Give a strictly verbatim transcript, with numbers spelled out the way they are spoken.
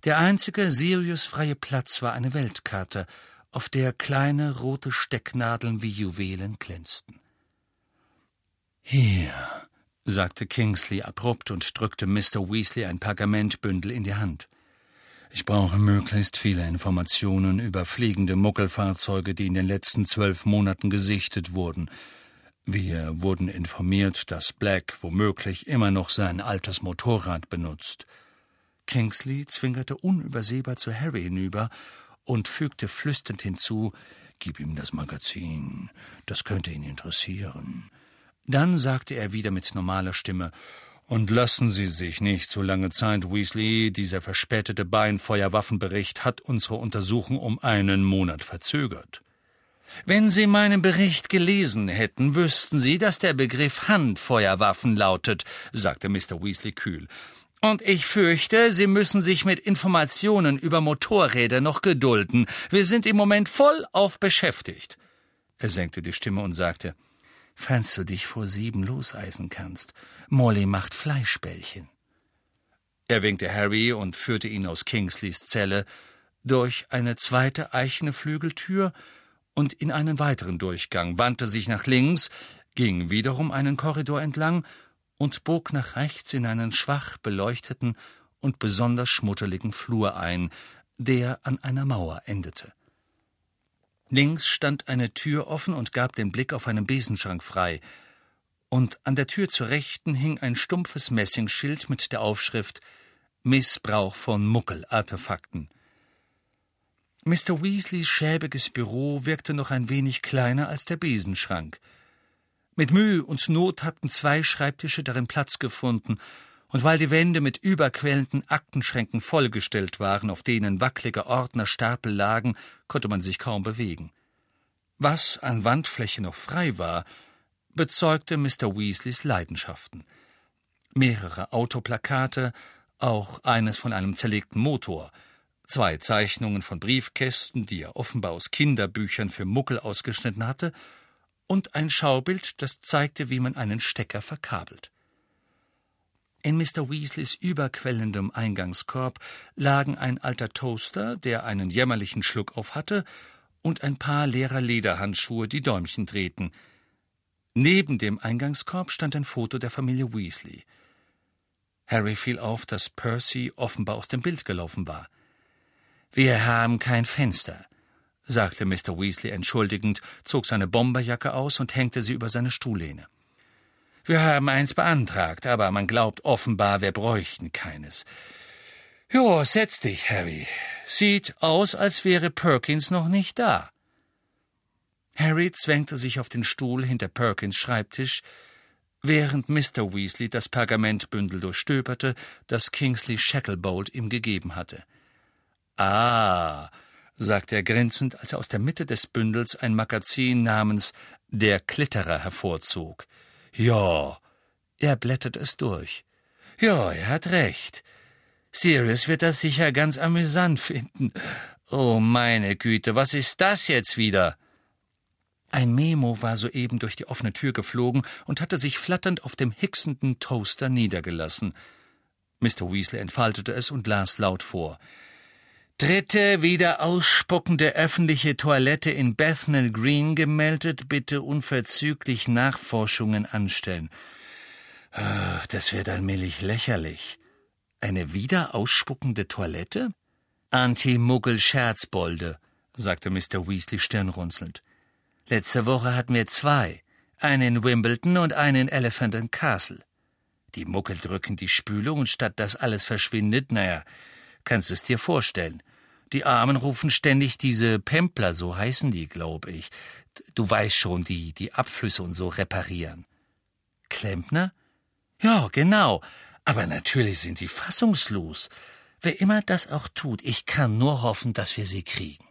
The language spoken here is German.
Der einzige Sirius-freie Platz war eine Weltkarte, auf der kleine rote Stecknadeln wie Juwelen glänzten. »Hier«, sagte Kingsley abrupt und drückte Mister Weasley ein Pergamentbündel in die Hand. »Ich brauche möglichst viele Informationen über fliegende Muggelfahrzeuge, die in den letzten zwölf Monaten gesichtet wurden. Wir wurden informiert, dass Black womöglich immer noch sein altes Motorrad benutzt.« Kingsley zwinkerte unübersehbar zu Harry hinüber und fügte flüsternd hinzu, »Gib ihm das Magazin, das könnte ihn interessieren.« Dann sagte er wieder mit normaler Stimme, »Und lassen Sie sich nicht so lange Zeit, Weasley. Dieser verspätete Beinfeuerwaffenbericht hat unsere Untersuchung um einen Monat verzögert.« »Wenn Sie meinen Bericht gelesen hätten, wüssten Sie, dass der Begriff Handfeuerwaffen lautet«, sagte Mister Weasley kühl. »Und ich fürchte, Sie müssen sich mit Informationen über Motorräder noch gedulden. Wir sind im Moment vollauf beschäftigt.« Er senkte die Stimme und sagte, »Falls du dich vor sieben loseisen kannst, Molly macht Fleischbällchen.« Er winkte Harry und führte ihn aus Kingsleys Zelle durch eine zweite eichene Flügeltür und in einen weiteren Durchgang, wandte sich nach links, ging wiederum einen Korridor entlang und bog nach rechts in einen schwach beleuchteten und besonders schmuddeligen Flur ein, der an einer Mauer endete. Links stand eine Tür offen und gab den Blick auf einen Besenschrank frei, und an der Tür zur Rechten hing ein stumpfes Messingschild mit der Aufschrift »Missbrauch von Muggel-Artefakten«. Mister Weasleys schäbiges Büro wirkte noch ein wenig kleiner als der Besenschrank. Mit Mühe und Not hatten zwei Schreibtische darin Platz gefunden, und weil die Wände mit überquellenden Aktenschränken vollgestellt waren, auf denen wackelige Ordnerstapel lagen, konnte man sich kaum bewegen. Was an Wandfläche noch frei war, bezeugte Mister Weasleys Leidenschaften. Mehrere Autoplakate, auch eines von einem zerlegten Motor, zwei Zeichnungen von Briefkästen, die er offenbar aus Kinderbüchern für Muggel ausgeschnitten hatte, und ein Schaubild, das zeigte, wie man einen Stecker verkabelt. In Mister Weasleys überquellendem Eingangskorb lagen ein alter Toaster, der einen jämmerlichen Schluck auf hatte, und ein paar leerer Lederhandschuhe, die Däumchen drehten. Neben dem Eingangskorb stand ein Foto der Familie Weasley. Harry fiel auf, dass Percy offenbar aus dem Bild gelaufen war. »Wir haben kein Fenster«, sagte Mister Weasley entschuldigend, zog seine Bomberjacke aus und hängte sie über seine Stuhllehne. »Wir haben eins beantragt, aber man glaubt offenbar, wir bräuchten keines. Jo, setz dich, Harry. Sieht aus, als wäre Perkins noch nicht da.« Harry zwängte sich auf den Stuhl hinter Perkins' Schreibtisch, während Mister Weasley das Pergamentbündel durchstöberte, das Kingsley Shacklebolt ihm gegeben hatte. »Ah«, sagte er grinsend, als er aus der Mitte des Bündels ein Magazin namens »Der Klitterer« hervorzog. »Ja«, er blätterte es durch. »Ja, er hat recht. Sirius wird das sicher ganz amüsant finden. Oh, meine Güte, was ist das jetzt wieder?« Ein Memo war soeben durch die offene Tür geflogen und hatte sich flatternd auf dem hicksenden Toaster niedergelassen. Mister Weasley entfaltete es und las laut vor. »Dritte wieder ausspuckende öffentliche Toilette in Bethnal Green gemeldet, bitte unverzüglich Nachforschungen anstellen.« Ach, das wird allmählich lächerlich. Eine wieder ausspuckende Toilette? »Anti-Muggel-Scherzbolde«, sagte Mister Weasley stirnrunzelnd. »Letzte Woche hatten wir zwei, einen in Wimbledon und einen in Elephant and Castle. Die Muggel drücken die Spülung und statt dass alles verschwindet, naja, kannst du es dir vorstellen. Die Armen rufen ständig diese Pempler, so heißen die, glaube ich. Du weißt schon, die die Abflüsse und so reparieren.« »Klempner?« »Ja, genau. Aber natürlich sind die fassungslos. Wer immer das auch tut, ich kann nur hoffen, dass wir sie kriegen.«